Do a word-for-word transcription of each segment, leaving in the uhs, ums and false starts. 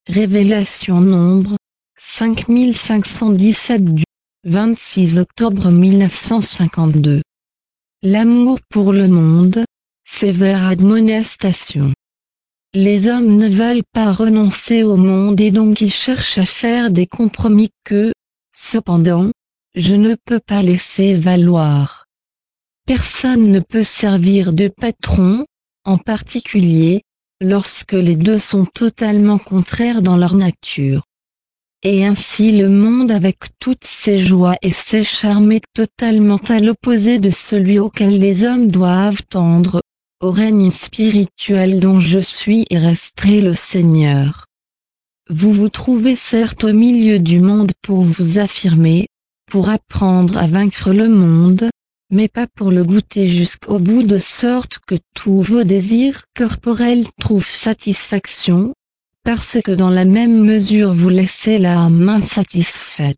Révélation nombre cinq mille cinq cent dix-sept du vingt-six octobre mille neuf cent cinquante-deux. L'amour pour le monde, sévère admonestation. Les hommes ne veulent pas renoncer au monde et donc ils cherchent à faire des compromis que, cependant, je ne peux pas laisser valoir. Personne ne peut servir de patron, en particulier, lorsque les deux sont totalement contraires dans leur nature. Et ainsi le monde avec toutes ses joies et ses charmes est totalement à l'opposé de celui auquel les hommes doivent tendre, au règne spirituel dont je suis et resterai le Seigneur. Vous vous trouvez certes au milieu du monde pour vous affirmer, pour apprendre à vaincre le monde, mais pas pour le goûter jusqu'au bout de sorte que tous vos désirs corporels trouvent satisfaction, parce que dans la même mesure vous laissez l'âme insatisfaite.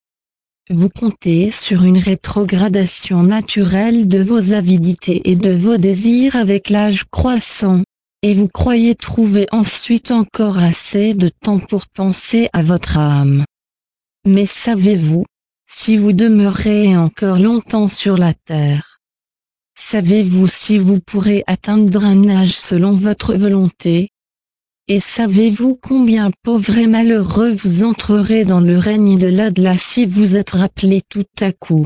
Vous comptez sur une rétrogradation naturelle de vos avidités et de vos désirs avec l'âge croissant, et vous croyez trouver ensuite encore assez de temps pour penser à votre âme. Mais savez-vous, si vous demeurez encore longtemps sur la terre? Savez-vous si vous pourrez atteindre un âge selon votre volonté? Et savez-vous combien pauvres et malheureux vous entrerez dans le règne de l'au-delà si vous êtes rappelé tout à coup?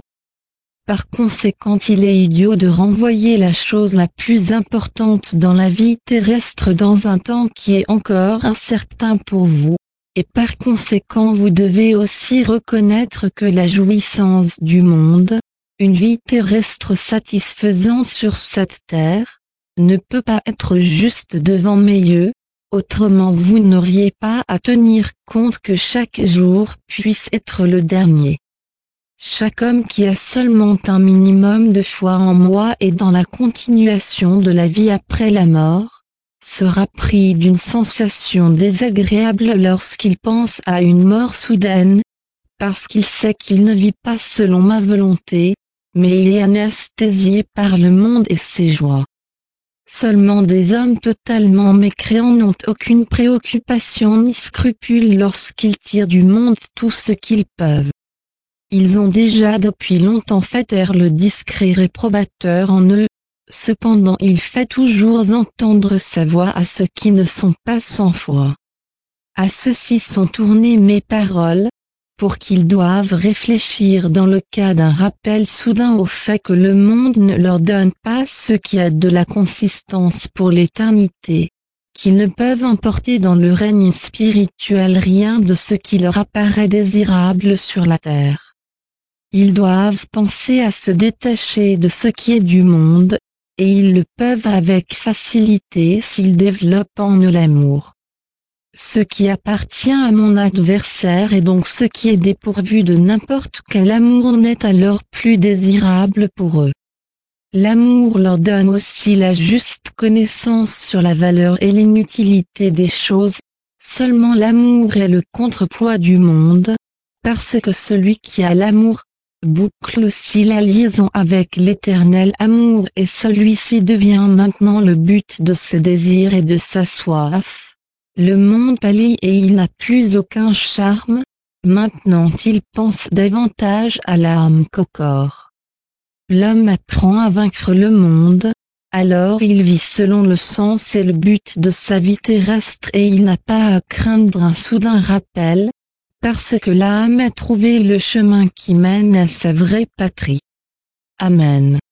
Par conséquent, il est idiot de renvoyer la chose la plus importante dans la vie terrestre dans un temps qui est encore incertain pour vous, et par conséquent vous devez aussi reconnaître que la jouissance du monde, une vie terrestre satisfaisante sur cette terre, ne peut pas être juste devant mes yeux. Autrement vous n'auriez pas à tenir compte que chaque jour puisse être le dernier. Chaque homme qui a seulement un minimum de foi en moi et dans la continuation de la vie après la mort, sera pris d'une sensation désagréable lorsqu'il pense à une mort soudaine, parce qu'il sait qu'il ne vit pas selon ma volonté, mais il est anesthésié par le monde et ses joies. Seulement des hommes totalement mécréants n'ont aucune préoccupation ni scrupule lorsqu'ils tirent du monde tout ce qu'ils peuvent. Ils ont déjà depuis longtemps fait taire le discret réprobateur en eux, cependant il fait toujours entendre sa voix à ceux qui ne sont pas sans foi. À ceux-ci sont tournées mes paroles, pour qu'ils doivent réfléchir dans le cas d'un rappel soudain au fait que le monde ne leur donne pas ce qui a de la consistance pour l'éternité, qu'ils ne peuvent emporter dans le règne spirituel rien de ce qui leur apparaît désirable sur la terre. Ils doivent penser à se détacher de ce qui est du monde, et ils le peuvent avec facilité s'ils développent en eux l'amour. Ce qui appartient à mon adversaire et donc ce qui est dépourvu de n'importe quel amour n'est alors plus désirable pour eux. L'amour leur donne aussi la juste connaissance sur la valeur et l'inutilité des choses, seulement l'amour est le contrepoids du monde, parce que celui qui a l'amour, boucle aussi la liaison avec l'éternel amour et celui-ci devient maintenant le but de ses désirs et de sa soif. Le monde pâlit et il n'a plus aucun charme, maintenant il pense davantage à l'âme qu'au corps. L'homme apprend à vaincre le monde, alors il vit selon le sens et le but de sa vie terrestre et il n'a pas à craindre un soudain rappel, parce que l'âme a trouvé le chemin qui mène à sa vraie patrie. Amen.